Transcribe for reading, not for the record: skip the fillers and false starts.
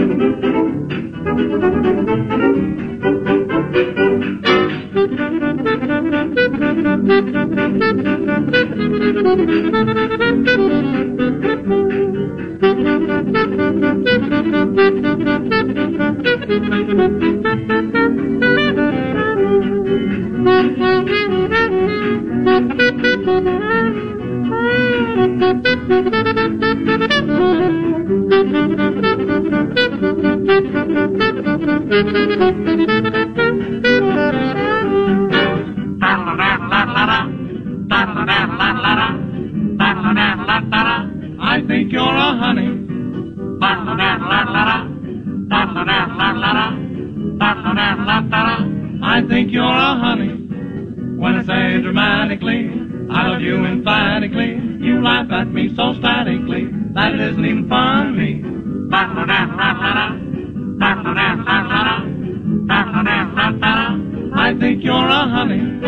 I think you're a honey. I think you're a honey. When I say dramatically, I love you emphatically. You laugh at me so statically that it isn't even funny. I think you're a honey.